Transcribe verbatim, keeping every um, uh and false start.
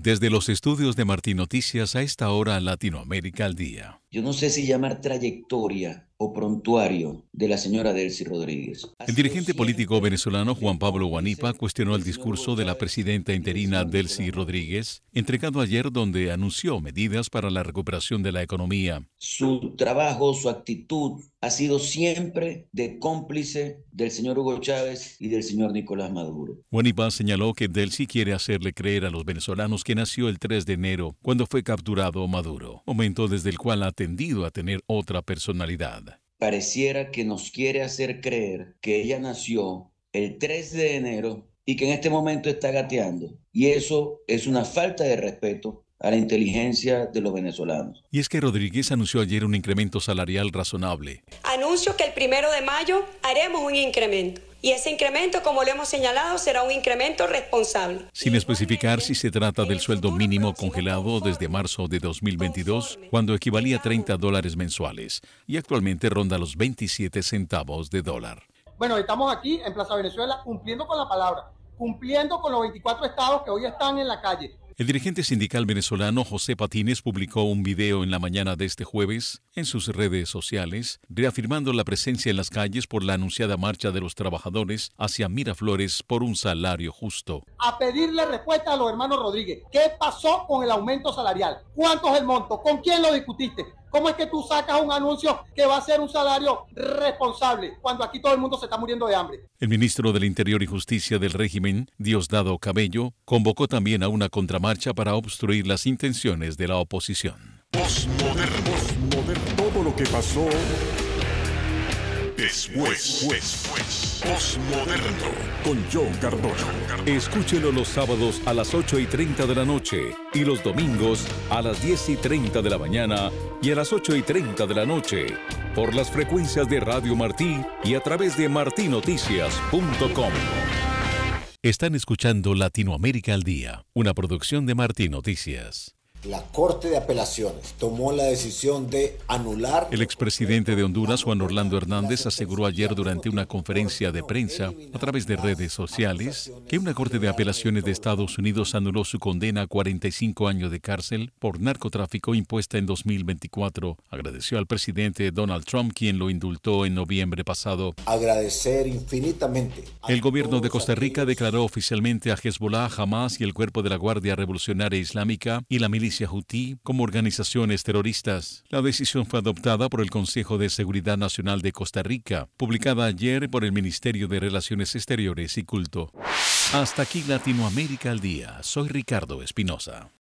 Desde los estudios de Martín Noticias a esta hora Latinoamérica al día. Yo no sé si llamar trayectoria o prontuario de la señora Delcy Rodríguez. El dirigente político venezolano Juan Pablo Guanipa cuestionó el discurso de la presidenta interina Delcy Rodríguez, entregado ayer, donde anunció medidas para la recuperación de la economía. Su trabajo, su actitud ha sido siempre de cómplice del señor Hugo Chávez y del señor Nicolás Maduro. Guanipa señaló que Delcy quiere hacerle creer a los venezolanos que nació el tres de enero, cuando fue capturado Maduro, momento desde el cual ha tendido a tener otra personalidad. Pareciera que nos quiere hacer creer que ella nació el tres de enero y que en este momento está gateando. Y eso es una falta de respeto a la inteligencia de los venezolanos. Y es que Rodríguez anunció ayer un incremento salarial razonable. Anuncio que el primero de mayo haremos un incremento. Y ese incremento, como lo hemos señalado, será un incremento responsable. Sin especificar si se trata del sueldo mínimo congelado desde marzo de dos mil veintidós, cuando equivalía a treinta dólares mensuales, y actualmente ronda los veintisiete centavos de dólar. Bueno, estamos aquí en Plaza Venezuela cumpliendo con la palabra, cumpliendo con los veinticuatro estados que hoy están en la calle. El dirigente sindical venezolano José Patines publicó un video en la mañana de este jueves en sus redes sociales, reafirmando la presencia en las calles por la anunciada marcha de los trabajadores hacia Miraflores por un salario justo. A pedirle respuesta a los hermanos Rodríguez. ¿Qué pasó con el aumento salarial? ¿Cuánto es el monto? ¿Con quién lo discutiste? ¿Cómo es que tú sacas un anuncio que va a ser un salario responsable cuando aquí todo el mundo se está muriendo de hambre? El ministro del Interior y Justicia del régimen, Diosdado Cabello, convocó también a una contramarcha para obstruir las intenciones de la oposición. Postmoderno. Postmoderno. Todo lo que pasó después. Después. Postmoderno. Con John Cardona. Escúchelo los sábados a las ocho y treinta de la noche y los domingos a las diez y treinta de la mañana y a las ocho y treinta de la noche por las frecuencias de Radio Martí y a través de martí noticias punto com. Están escuchando Latinoamérica al Día, una producción de Martí Noticias. La Corte de Apelaciones tomó la decisión de anular... El expresidente de Honduras, Juan Orlando Hernández, aseguró ayer durante una conferencia de prensa a través de redes sociales que una Corte de Apelaciones de Estados Unidos anuló su condena a cuarenta y cinco años de cárcel por narcotráfico impuesta en dos mil veinticuatro. Agradeció al presidente Donald Trump, quien lo indultó en noviembre pasado. Agradecer infinitamente. El gobierno de Costa Rica declaró oficialmente a Hezbollah, Hamas y el Cuerpo de la Guardia Revolucionaria Islámica y la milicia Houthi como organizaciones terroristas. La decisión fue adoptada por el Consejo de Seguridad Nacional de Costa Rica, publicada ayer por el Ministerio de Relaciones Exteriores y Culto. Hasta aquí Latinoamérica al Día. Soy Ricardo Espinosa.